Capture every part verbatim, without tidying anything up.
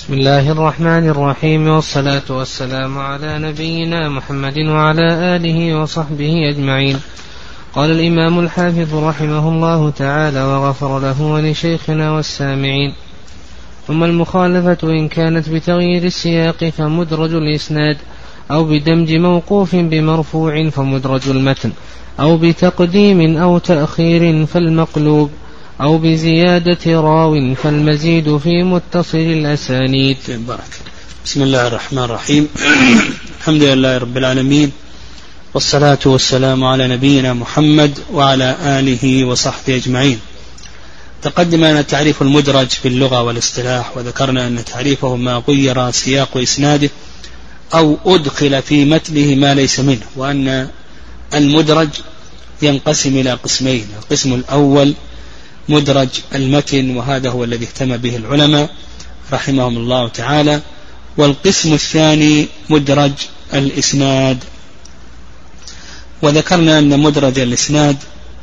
بسم الله الرحمن الرحيم، والصلاة والسلام على نبينا محمد وعلى آله وصحبه أجمعين. قال الإمام الحافظ رحمه الله تعالى وغفر له ولشيخنا والسامعين: ثم المخالفة إن كانت بتغيير السياق فمدرج الإسناد، أو بدمج موقوف بمرفوع فمدرج المتن، أو بتقديم أو تأخير فالمقلوب، أو بزيادة راو فالمزيد في متصل الأسانيد. بسم الله الرحمن الرحيم. الحمد لله رب العالمين، والصلاة والسلام على نبينا محمد وعلى آله وصحبه أجمعين. تقدم لنا تعريف المدرج في اللغة والاصطلاح، وذكرنا أن تعريفه ما غير سياق إسناده أو أدخل في متنه ما ليس منه، وأن المدرج ينقسم إلى قسمين: القسم الأول مدرج المتن، وهذا هو الذي اهتم به العلماء رحمهم الله تعالى، والقسم الثاني مدرج الإسناد. وذكرنا أن مدرج الإسناد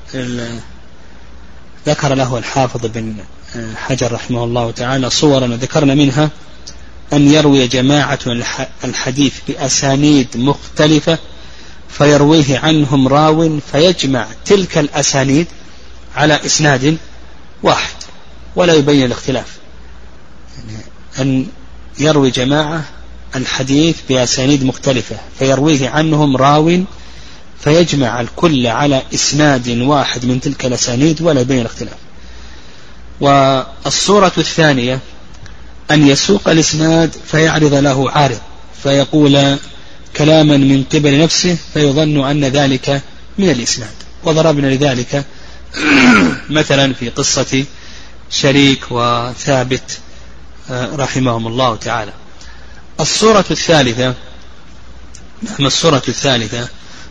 ذكر له الحافظ بن حجر رحمه الله تعالى صورا، وذكرنا منها أن يروي جماعة الحديث بأسانيد مختلفة فيرويه عنهم راو فيجمع تلك الأسانيد على إسناد واحد ولا يبين الاختلاف، يعني أن يروي جماعة الحديث بأسانيد مختلفة فيرويه عنهم راو فيجمع الكل على إسناد واحد من تلك الأسانيد ولا يبين الاختلاف. والصورة الثانية أن يسوق الإسناد فيعرض له عارض فيقول كلاما من قبل نفسه فيظن أن ذلك من الإسناد، وضربنا لذلك مثلا في قصة شريك وثابت رحمهم الله تعالى. الصورة الثالثة الصورة الثالثة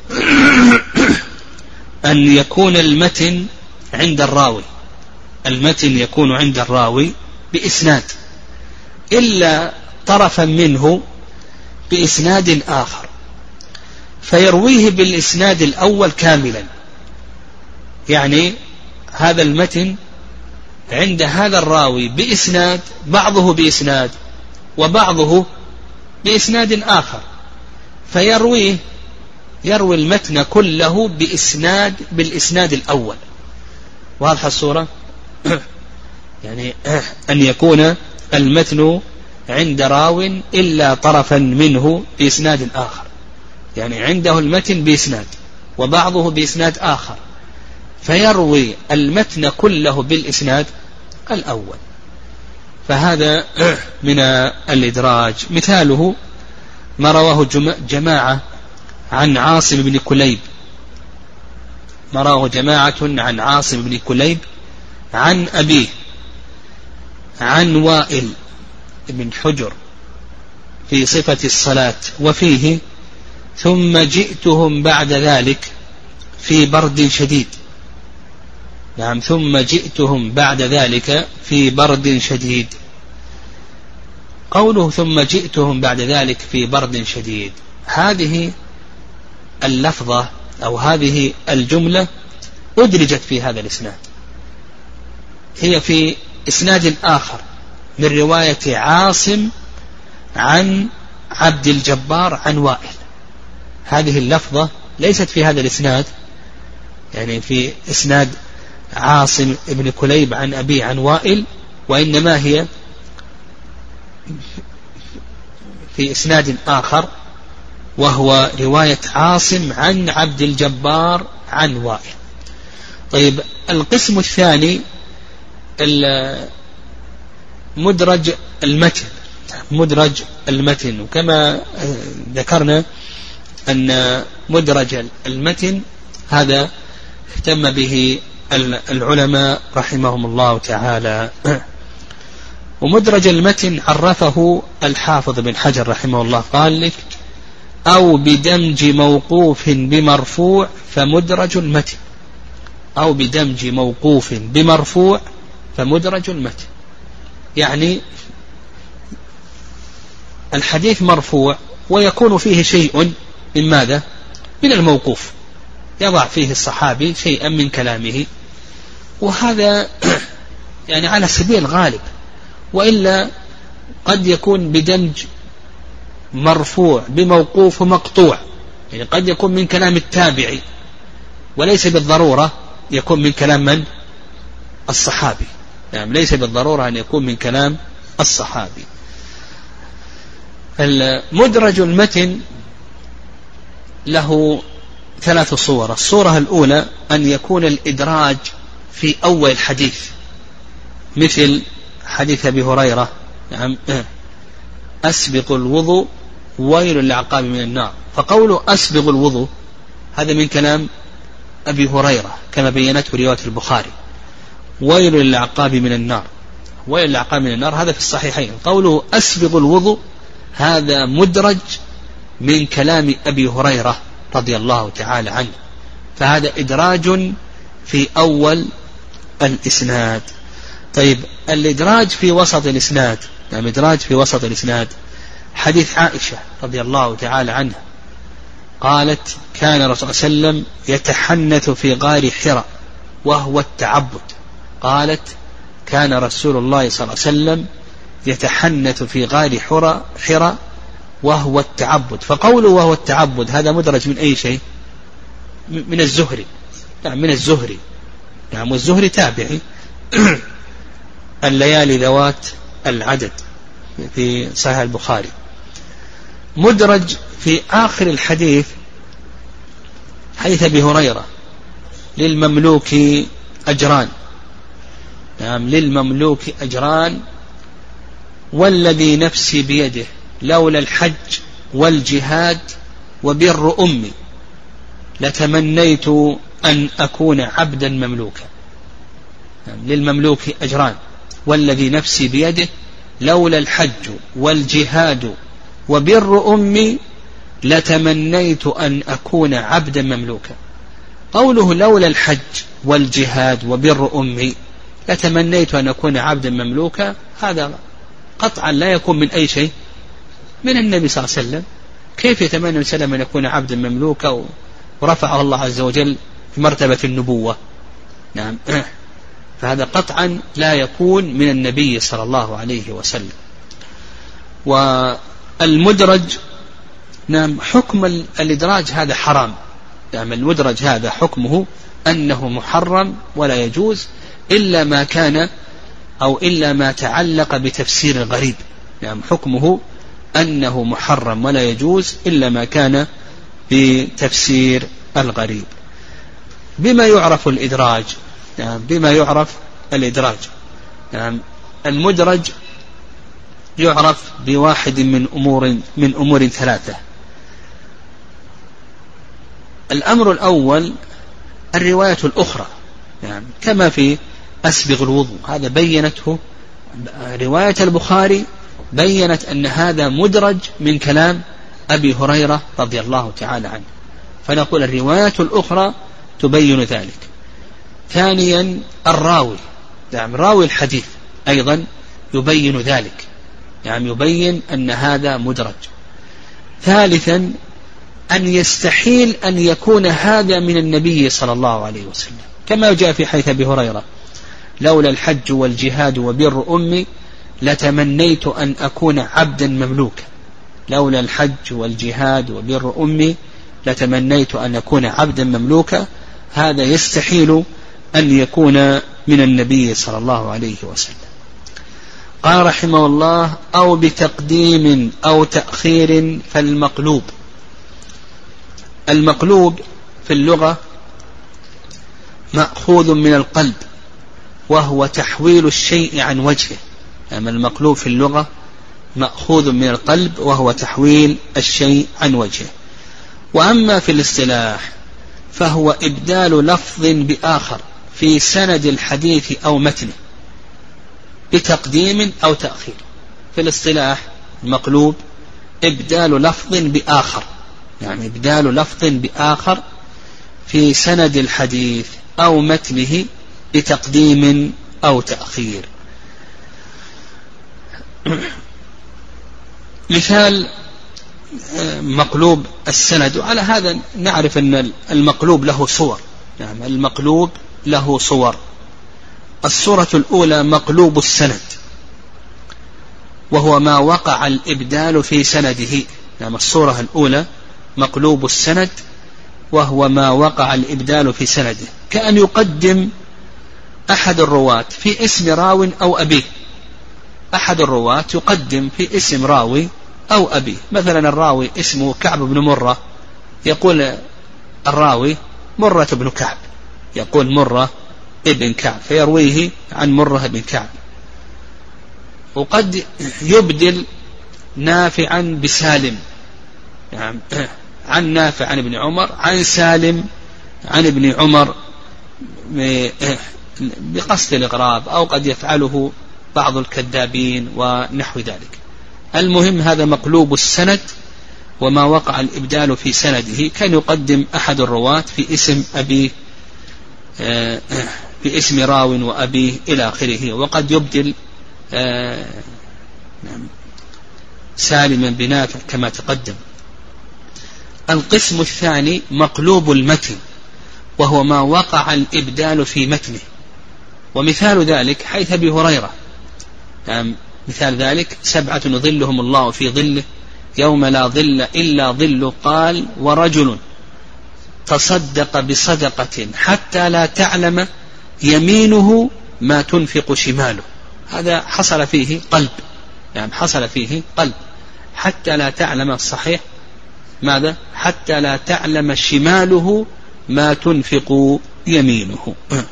أن يكون المتن عند الراوي المتن يكون عند الراوي بإسناد إلا طرفا منه بإسناد آخر فيرويه بالإسناد الأول كاملا، يعني هذا المتن عند هذا الراوي بإسناد، بعضه بإسناد وبعضه بإسناد آخر، فيرويه يروي المتن كله بإسناد بالإسناد الأول. واضحة الصورة؟ يعني أن يكون المتن عند راو إلا طرفا منه بإسناد آخر، يعني عنده المتن بإسناد وبعضه بإسناد آخر فيروي المتن كله بالإسناد الأول، فهذا من الإدراج. مثاله ما رواه جماعة عن عاصم بن كليب ما رواه جماعة عن عاصم بن كليب عن أبيه عن وائل بن حجر في صفة الصلاة، وفيه ثم جئتهم بعد ذلك في برد شديد. نعم، ثم جئتهم بعد ذلك في برد شديد. قوله ثم جئتهم بعد ذلك في برد شديد، هذه اللفظة أو هذه الجملة أدرجت في هذا الإسناد، هي في إسناد آخر من رواية عاصم عن عبد الجبار عن وائل. هذه اللفظة ليست في هذا الإسناد، يعني في إسناد عاصم ابن كليب عن أبي عن وائل، وإنما هي في إسناد آخر وهو رواية عاصم عن عبد الجبار عن وائل. طيب، القسم الثاني مدرج المتن مدرج المتن وكما ذكرنا أن مدرج المتن هذا اهتم به العلماء رحمهم الله تعالى. ومدرج المتن عرفه الحافظ بن حجر رحمه الله، قال لك: أو بدمج موقوف بمرفوع فمدرج المتن أو بدمج موقوف بمرفوع فمدرج المتن، يعني الحديث مرفوع ويكون فيه شيء من ماذا؟ من الموقوف، يضع فيه الصحابي شيئا من كلامه، وهذا يعني على سبيل الغالب، وإلا قد يكون بدمج مرفوع بموقوف ومقطوع، يعني قد يكون من كلام التابعي وليس بالضرورة يكون من كلام من؟ الصحابي، يعني ليس بالضرورة أن يكون من كلام الصحابي. المدرج المتن له ثلاث صور. الصورة الأولى أن يكون الإدراج في أول الحديث، مثل حديث أبي هريرة نعم أسبق الوضوء ويل للعقاب من النار، فقوله أسبق الوضوء هذا من كلام أبي هريرة كما بينته رواية البخاري، ويل للعقاب من النار، ويل للعقاب من النار هذا في الصحيحين. قوله أسبق الوضوء هذا مدرج من كلام أبي هريرة رضي الله تعالى عنه، فهذا إدراج في أول الإسناد. طيب الإدراج في وسط الإسناد، يعني إدراج في وسط الإسناد حديث عائشة رضي الله تعالى عنها قالت كان الرسول صلى الله عليه وسلم يتحنث في غار حراء وهو التعبد، قالت كان رسول الله صلى الله عليه وسلم يتحنث في غار حراء وهو التعبد، فقوله وهو التعبد هذا مدرج من أي شيء؟ من الزهري، نعم من الزهري، نعم والزهري تابعي الليالي ذوات العدد في صحيح البخاري. مدرج في آخر الحديث حديث أبي هريرة للمملوك أجران، نعم للمملوك أجران والذي نفسي بيده لولا الحج والجهاد وبر أمي لتمنيت أن أكون عبدا مملوكا. نعم للمملوك أجران والذي نفسي بيده لولا الحج والجهاد وبر أمي لتمنيت أن أكون عبدا مملوكا. قوله لولا الحج والجهاد وبر أمي لتمنيت أن أكون عبدا مملوكا هذا قطعا لا يكون من أي شيء؟ من النبي صلى الله عليه وسلم. كيف يتمنى النبي صلى الله عليه وسلم أن يكون عبدا مملوكا ورفعه الله عز وجل في مرتبة النبوة؟ نعم فهذا قطعا لا يكون من النبي صلى الله عليه وسلم. والمدرج نعم حكم الإدراج هذا حرام، نعم المدرج هذا حكمه أنه محرم ولا يجوز إلا ما كان أو إلا ما تعلق بتفسير الغريب، نعم حكمه أنه محرم ولا يجوز إلا ما كان بتفسير الغريب. بما يعرف الإدراج؟ نعم بما يعرف الإدراج، نعم المدرج يعرف بواحد من أمور من أمور ثلاثة. الأمر الأول الرواية الأخرى، نعم كما في أسبغ الوضوء هذا بينته رواية البخاري، بينت أن هذا مدرج من كلام أبي هريرة رضي الله تعالى عنه، فنقول الرواية الأخرى تبين ذلك. ثانيا الراوي، نعم راوي الحديث أيضا يبين ذلك، نعم يبين أن هذا مدرج. ثالثا أن يستحيل أن يكون هذا من النبي صلى الله عليه وسلم، كما جاء في حديث أبي هريرة لولا الحج والجهاد وبر أمي لتمنيت أن أكون عبدا مملوكا، لولا الحج والجهاد وبر أمي لتمنيت أن أكون عبدا مملوكا، هذا يستحيل أن يكون من النبي صلى الله عليه وسلم. قال رحمه الله أو بتقديم أو تأخير فالمقلوب. المقلوب في اللغة مأخوذ من القلب وهو تحويل الشيء عن وجهه، أما المقلوب في اللغة مأخوذ من القلب وهو تحويل الشيء عن وجهه. وأما في الاصطلاح فهو إبدال لفظ بآخر في سند الحديث أو متنه بتقديم أو تأخير. في الاصطلاح المقلوب إبدال لفظ بآخر، يعني إبدال لفظ بآخر في سند الحديث أو متنه بتقديم أو تأخير. مثال مقلوب السند، وعلى هذا نعرف أن المقلوب له صور، نعم المقلوب له صور. الصورة الأولى مقلوب السند، وهو ما وقع الإبدال في سنده. نعم الصورة الأولى مقلوب السند وهو ما وقع الإبدال في سنده، كأن يقدم أحد الرواة في اسم راو أو أبيه. أحد الرواة يقدم في اسم راوي أو أبيه، مثلا الراوي اسمه كعب بن مرة، يقول الراوي مرة بن كعب، يقول مرة ابن كعب فيرويه عن مرة بن كعب. وقد يبدل نافعا بسالم، يعني عن نافع عن ابن عمر عن سالم عن ابن عمر بقصد الإغراب، أو قد يفعله بعض الكذابين ونحو ذلك. المهم هذا مقلوب السند وما وقع الإبدال في سنده، كان يقدم أحد الرواة في اسم أبيه في اسم راو وأبيه إلى آخره. وقد يبدل سالما بنافع كما تقدم. القسم الثاني مقلوب المتن وهو ما وقع الإبدال في متنه، ومثال ذلك حيث أبي هريرة، يعني مثال ذلك سبعة يظلهم الله في ظله يوم لا ظل إلا ظل، قال ورجل تصدق بصدقة حتى لا تعلم يمينه ما تنفق شماله. هذا حصل فيه قلب، يعني حصل فيه قلب حتى لا تعلم، الصحيح ماذا؟ حتى لا تعلم شماله ما تنفق يمينه.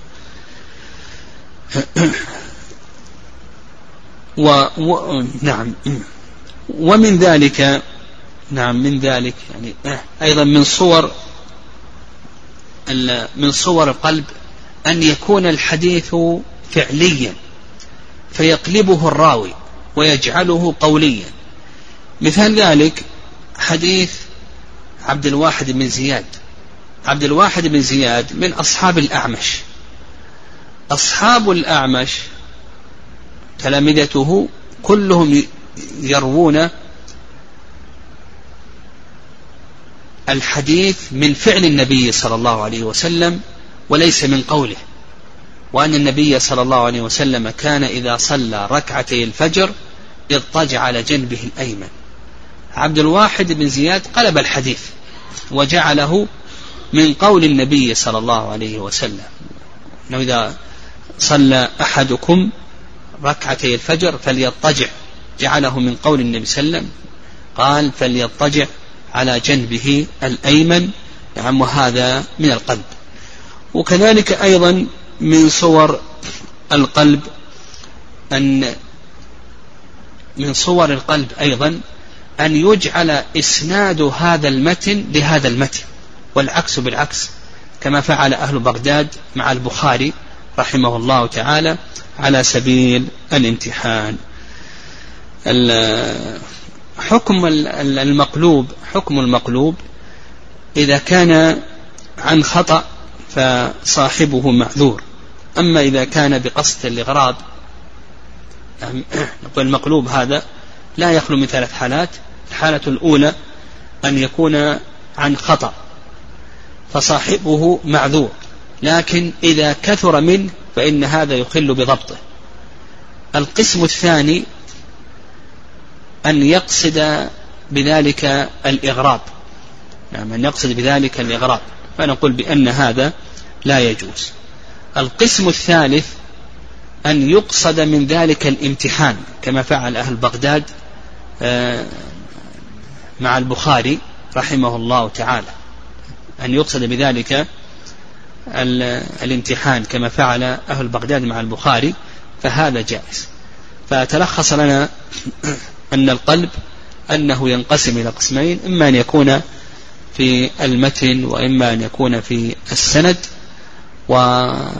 و... و... نعم ومن ذلك نعم من ذلك يعني أيضا من صور من صور القلب أن يكون الحديث فعليا فيقلبه الراوي ويجعله قوليا. مثال ذلك حديث عبد الواحد بن زياد. عبد الواحد بن زياد من أصحاب الأعمش. أصحاب الأعمش تلامذته كلهم يروون الحديث من فعل النبي صلى الله عليه وسلم وليس من قوله، وأن النبي صلى الله عليه وسلم كان إذا صلى ركعتي الفجر اضطجع على جنبه الأيمن. عبد الواحد بن زياد قلب الحديث وجعله من قول النبي صلى الله عليه وسلم، أنه إذا صلى أحدكم ركعتي الفجر فليضطجع، جعله من قول النبي صلى الله عليه وسلم قال فليضطجع على جنبه الأيمن. نعم وهذا من القلب. وكذلك أيضا من صور القلب أن من صور القلب أيضا أن يجعل إسناد هذا المتن لهذا المتن والعكس بالعكس، كما فعل أهل بغداد مع البخاري رحمه الله تعالى على سبيل الامتحان. حكم المقلوب حكم المقلوب إذا كان عن خطأ فصاحبه معذور، أما إذا كان بقصد الإغراض نقول المقلوب هذا لا يخلو من ثلاث حالات. الحالة الأولى أن يكون عن خطأ فصاحبه معذور، لكن إذا كثر منه فإن هذا يخل بضبطه. القسم الثاني أن يقصد بذلك الإغراض، نعم أن يقصد بذلك الإغراض، فنقول بأن هذا لا يجوز. القسم الثالث أن يقصد من ذلك الامتحان كما فعل أهل بغداد مع البخاري رحمه الله تعالى، أن يقصد بذلك الامتحان كما فعل أهل بغداد مع البخاري، فهذا جائز. فتلخص لنا أن القلب أنه ينقسم إلى قسمين، إما أن يكون في المتن وإما أن يكون في السند، وأن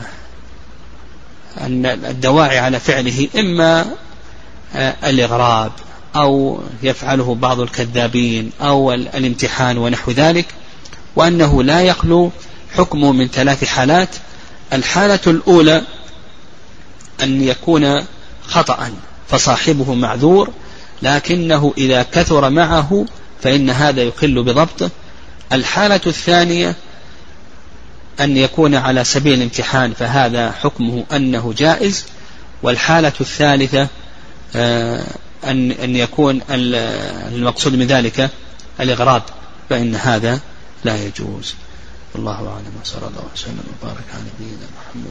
الدواعي على فعله إما الإغراب أو يفعله بعض الكذابين أو الامتحان ونحو ذلك، وأنه لا يخلو حكمه من ثلاث حالات. الحالة الأولى أن يكون خطأ فصاحبه معذور، لكنه إذا كثر معه فإن هذا يخل بضبطه. الحالة الثانية أن يكون على سبيل الامتحان، فهذا حكمه أنه جائز. والحالة الثالثة أن أن يكون المقصود من ذلك الإغراض، فإن هذا لا يجوز. والله أعلم، صلى الله وسلم وبارك على نبينا محمد.